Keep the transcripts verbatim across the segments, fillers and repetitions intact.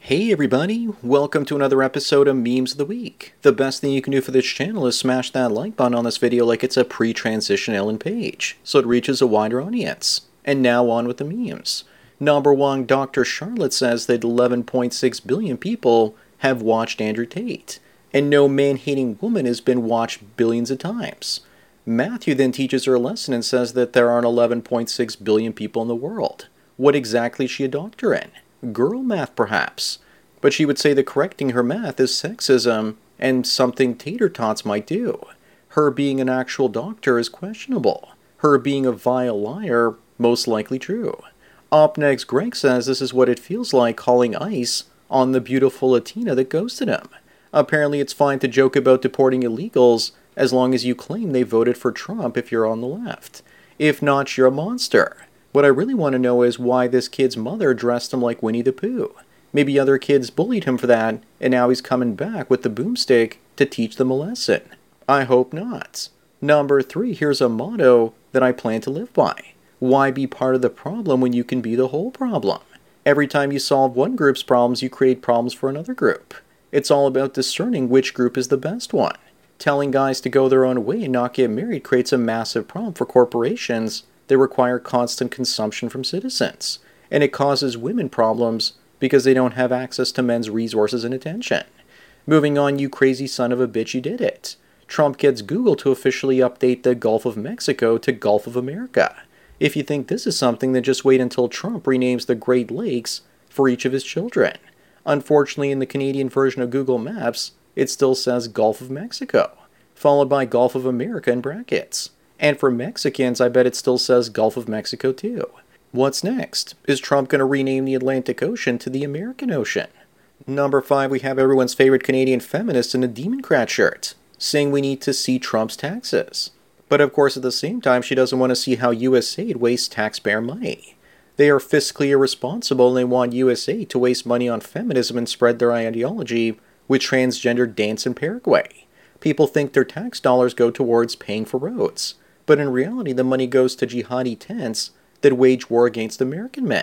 Hey everybody, welcome to another episode of Memes of the Week. The best thing you can do for this channel is smash that like button on this video like it's a pre-transition Ellen Page, so it reaches a wider audience. And now on with the memes. Number one, Doctor Charlotte says that eleven point six billion people have watched Andrew Tate, and no man-hating woman has been watched billions of times. Matthew then teaches her a lesson and says that there aren't eleven point six billion people in the world. What exactly is she a doctor in? Girl math, perhaps. But she would say that correcting her math is sexism and something tater tots might do. Her being an actual doctor is questionable. Her being a vile liar, most likely true. Up next, Greg says this is what it feels like calling ICE on the beautiful Latina that ghosted him. Apparently it's fine to joke about deporting illegals as long as you claim they voted for Trump if you're on the left. If not, you're a monster. What I really want to know is why this kid's mother dressed him like Winnie the Pooh. Maybe other kids bullied him for that, and now he's coming back with the boomstick to teach them a lesson. I hope not. Number three, here's a motto that I plan to live by. Why be part of the problem when you can be the whole problem? Every time you solve one group's problems, you create problems for another group. It's all about discerning which group is the best one. Telling guys to go their own way and not get married creates a massive problem for corporations that require constant consumption from citizens. And it causes women problems because they don't have access to men's resources and attention. Moving on, you crazy son of a bitch, you did it. Trump gets Google to officially update the Gulf of Mexico to Gulf of America. If you think this is something, then just wait until Trump renames the Great Lakes for each of his children. Unfortunately, in the Canadian version of Google Maps, it still says Gulf of Mexico, followed by Gulf of America in brackets. And for Mexicans, I bet it still says Gulf of Mexico too. What's next? Is Trump going to rename the Atlantic Ocean to the American Ocean? Number five, we have everyone's favorite Canadian feminist in a Democrat shirt, saying we need to see Trump's taxes. But of course, at the same time, she doesn't want to see how U S A I D wastes taxpayer money. They are fiscally irresponsible and they want U S A I D to waste money on feminism and spread their ideology with transgender dance in Paraguay. People think their tax dollars go towards paying for roads. But in reality, the money goes to jihadi tents that wage war against American men.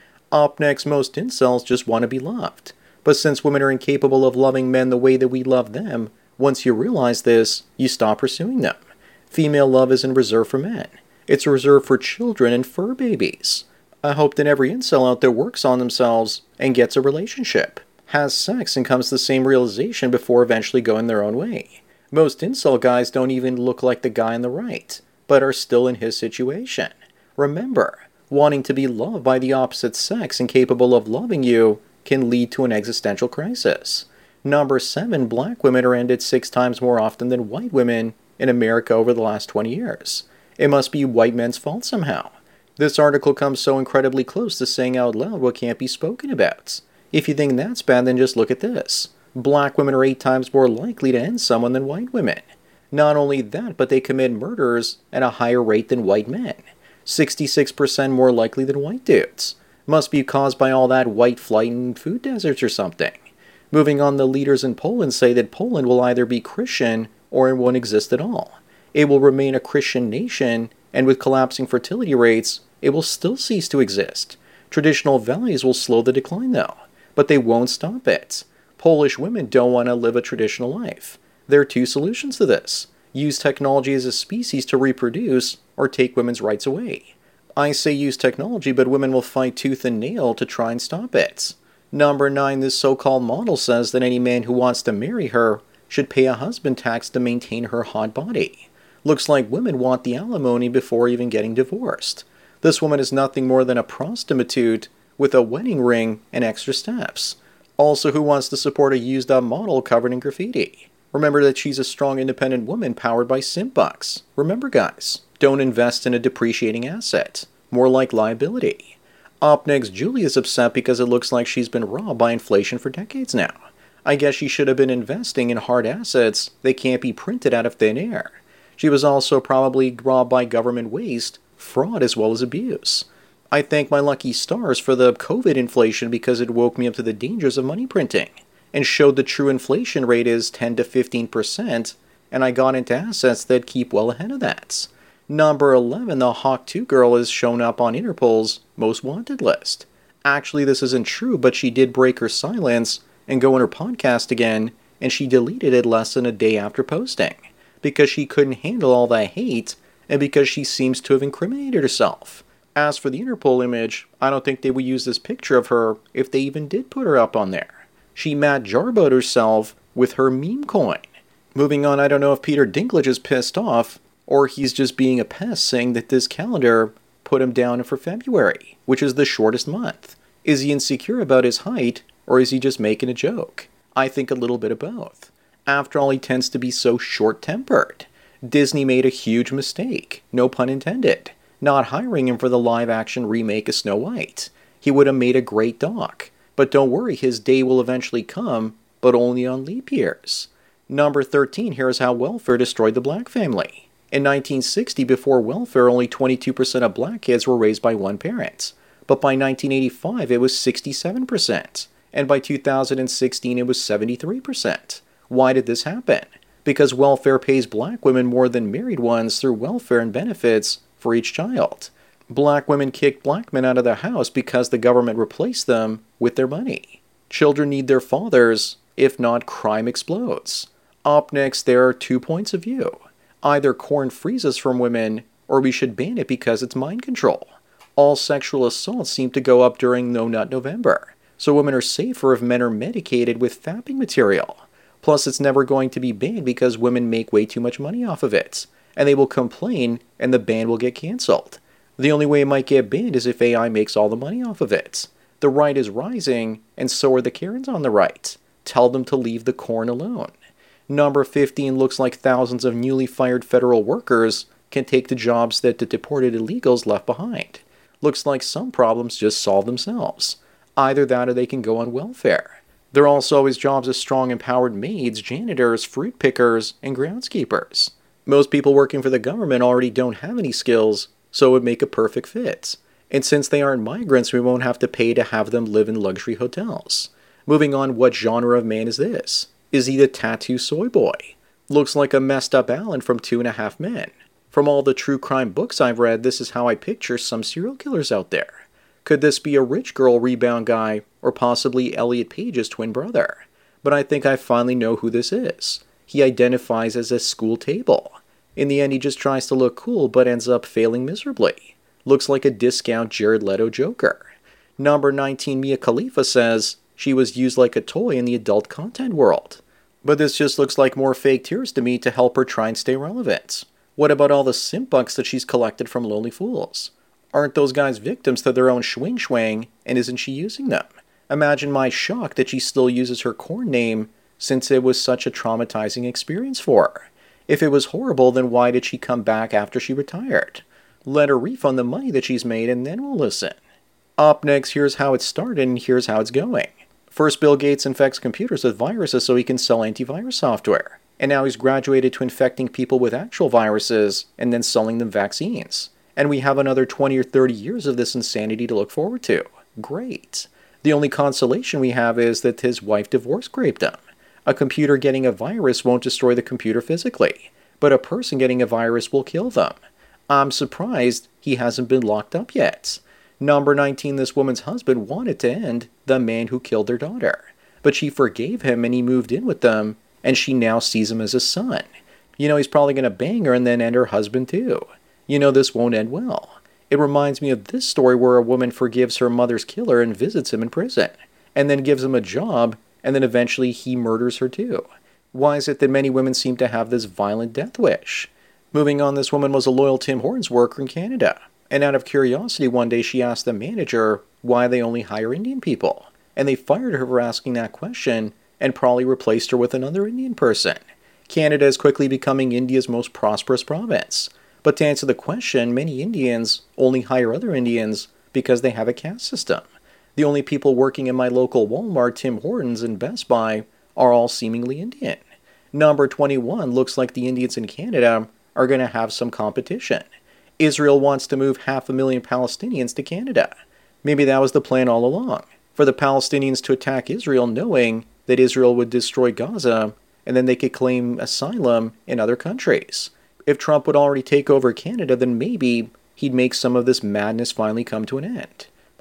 Up next, most incels just want to be loved. But since women are incapable of loving men the way that we love them, once you realize this, you stop pursuing them. Female love isn't reserved for men. It's reserved for children and fur babies. I hope that every incel out there works on themselves and gets a relationship, has sex, and comes to the same realization before eventually going their own way. Most incel guys don't even look like the guy on the right, but are still in his situation. Remember, wanting to be loved by the opposite sex and capable of loving you can lead to an existential crisis. Number seven, black women are ended six times more often than white women in America over the last twenty years. It must be white men's fault somehow. This article comes so incredibly close to saying out loud what can't be spoken about. If you think that's bad, then just look at this. Black women are eight times more likely to end someone than white women. Not only that, but they commit murders at a higher rate than white men. sixty-six percent more likely than white dudes. Must be caused by all that white flight and food deserts or something. Moving on, the leaders in Poland say that Poland will either be Christian or it won't exist at all. It will remain a Christian nation, and with collapsing fertility rates, it will still cease to exist. Traditional values will slow the decline though, but they won't stop it. Polish women don't want to live a traditional life. There are two solutions to this. Use technology as a species to reproduce, or take women's rights away. I say use technology, but women will fight tooth and nail to try and stop it. Number nine, this so-called model says that any man who wants to marry her should pay a husband tax to maintain her hot body. Looks like women want the alimony before even getting divorced. This woman is nothing more than a prostitute with a wedding ring and extra steps. Also, who wants to support a used-up model covered in graffiti? Remember that she's a strong, independent woman powered by simp bucks. Remember, guys, don't invest in a depreciating asset. More like liability. Up next, Julie is upset because it looks like she's been robbed by inflation for decades now. I guess she should have been investing in hard assets that can't be printed out of thin air. She was also probably robbed by government waste, fraud, as well as abuse. I thank my lucky stars for the COVID inflation because it woke me up to the dangers of money printing and showed the true inflation rate is ten to fifteen percent, and I got into assets that keep well ahead of that. Number eleven, the Hawk two girl is shown up on Interpol's Most Wanted list. Actually, this isn't true, but she did break her silence and go on her podcast again, and she deleted it less than a day after posting, because she couldn't handle all that hate, and because she seems to have incriminated herself. As for the Interpol image, I don't think they would use this picture of her if they even did put her up on there. She Matt Jarboed herself with her meme coin. Moving on, I don't know if Peter Dinklage is pissed off, or he's just being a pest saying that this calendar put him down for February, which is the shortest month. Is he insecure about his height, or is he just making a joke? I think a little bit of both. After all, he tends to be so short-tempered. Disney made a huge mistake, no pun intended, not hiring him for the live-action remake of Snow White. He would have made a great doc. But don't worry, his day will eventually come, but only on leap years. Number thirteen, here's how welfare destroyed the black family. In nineteen sixty, before welfare, only twenty-two percent of black kids were raised by one parent. But by nineteen eighty-five, it was sixty-seven percent. And by two thousand sixteen, it was seventy-three percent. Why did this happen? Because welfare pays black women more than married ones through welfare and benefits for each child. Black women kicked black men out of their house because the government replaced them with their money. Children need their fathers, if not, crime explodes. Up next, there are two points of view. Either corn freezes from women, or we should ban it because it's mind control. All sexual assaults seem to go up during No Nut November, so women are safer if men are medicated with fapping material. Plus, it's never going to be banned because women make way too much money off of it, and they will complain and the ban will get cancelled. The only way it might get banned is if A I makes all the money off of it. The right is rising, and so are the Karens on the right. Tell them to leave the corn alone. Number fifteen looks like thousands of newly fired federal workers can take the jobs that the deported illegals left behind. Looks like some problems just solve themselves. Either that or they can go on welfare. There are also always jobs as strong empowered maids, janitors, fruit pickers, and groundskeepers. Most people working for the government already don't have any skills, so it would make a perfect fit. And since they aren't migrants, we won't have to pay to have them live in luxury hotels. Moving on, what genre of man is this? Is he the tattoo soy boy? Looks like a messed up Alan from Two and a Half Men. From all the true crime books I've read, this is how I picture some serial killers out there. Could this be a rich girl rebound guy, or possibly Elliot Page's twin brother? But I think I finally know who this is. He identifies as a school table. In the end, he just tries to look cool, but ends up failing miserably. Looks like a discount Jared Leto Joker. Number nineteen, Mia Khalifa says she was used like a toy in the adult content world. But this just looks like more fake tears to me to help her try and stay relevant. What about all the simp bucks that she's collected from Lonely Fools? Aren't those guys victims to their own schwing schwang, and isn't she using them? Imagine my shock that she still uses her corn name since it was such a traumatizing experience for her. If it was horrible, then why did she come back after she retired? Let her refund the money that she's made and then we'll listen. Up next, here's how it started and here's how it's going. First, Bill Gates infects computers with viruses so he can sell antivirus software. And now he's graduated to infecting people with actual viruses and then selling them vaccines. And we have another twenty or thirty years of this insanity to look forward to. Great. The only consolation we have is that his wife divorce raped him. A computer getting a virus won't destroy the computer physically, but a person getting a virus will kill them. I'm surprised he hasn't been locked up yet. Number nineteen, this woman's husband wanted to end the man who killed their daughter, but she forgave him and he moved in with them, and she now sees him as a son. You know, he's probably going to bang her and then end her husband too. You know, this won't end well. It reminds me of this story where a woman forgives her mother's killer and visits him in prison, and then gives him a job, and then eventually he murders her too. Why is it that many women seem to have this violent death wish? Moving on, this woman was a loyal Tim Hortons worker in Canada, and out of curiosity one day she asked the manager why they only hire Indian people, and they fired her for asking that question and probably replaced her with another Indian person. Canada is quickly becoming India's most prosperous province. But to answer the question, many Indians only hire other Indians because they have a caste system. The only people working in my local Walmart, Tim Hortons, and Best Buy are all seemingly Indian. Number twenty-one looks like the Indians in Canada are going to have some competition. Israel wants to move half a million Palestinians to Canada. Maybe that was the plan all along, for the Palestinians to attack Israel knowing that Israel would destroy Gaza, and then they could claim asylum in other countries. If Trump would already take over Canada, then maybe he'd make some of this madness finally come to an end.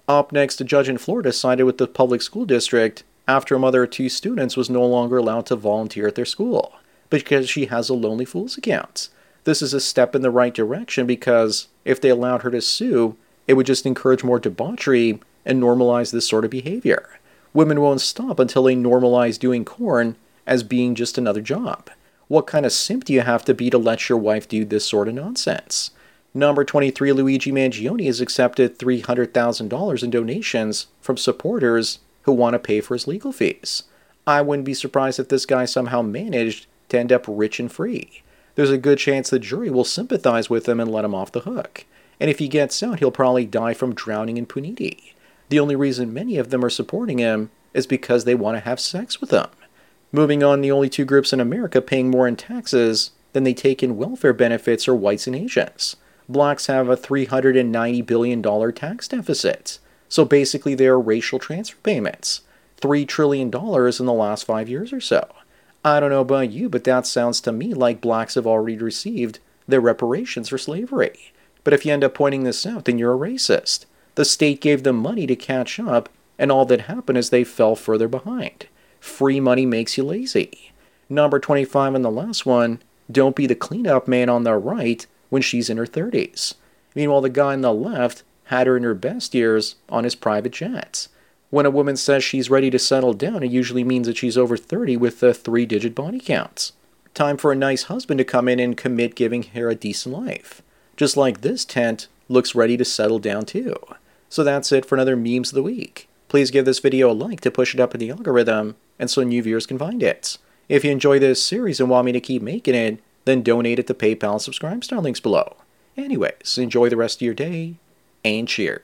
Up next, a judge in Florida sided with the public school district after a mother of two students was no longer allowed to volunteer at their school because she has a Lonely Fools account. This is a step in the right direction because if they allowed her to sue, it would just encourage more debauchery and normalize this sort of behavior. Women won't stop until they normalize doing corn as being just another job. What kind of simp do you have to be to let your wife do this sort of nonsense? Number twenty-three, Luigi Mangione has accepted three hundred thousand dollars in donations from supporters who want to pay for his legal fees. I wouldn't be surprised if this guy somehow managed to end up rich and free. There's a good chance the jury will sympathize with him and let him off the hook. And if he gets out, he'll probably die from drowning in puniti. The only reason many of them are supporting him is because they want to have sex with him. Moving on, the only two groups in America paying more in taxes than they take in welfare benefits are whites and Asians. Blacks have a three hundred ninety billion dollars tax deficit. So basically they are racial transfer payments. three trillion dollars in the last five years or so. I don't know about you, but that sounds to me like blacks have already received their reparations for slavery. But if you end up pointing this out, then you're a racist. The state gave them money to catch up, and all that happened is they fell further behind. Free money makes you lazy. Number twenty-five and the last one, don't be the cleanup man on the right when she's in her thirties. Meanwhile, the guy on the left had her in her best years on his private jets. When a woman says she's ready to settle down, it usually means that she's over thirty with a three-digit body count. Time for a nice husband to come in and commit giving her a decent life. Just like this tent looks ready to settle down too. So that's it for another Memes of the Week. Please give this video a like to push it up in the algorithm and so new viewers can find it. If you enjoy this series and want me to keep making it, then donate it to PayPal and subscribe star links below. Anyways, enjoy the rest of your day and cheers.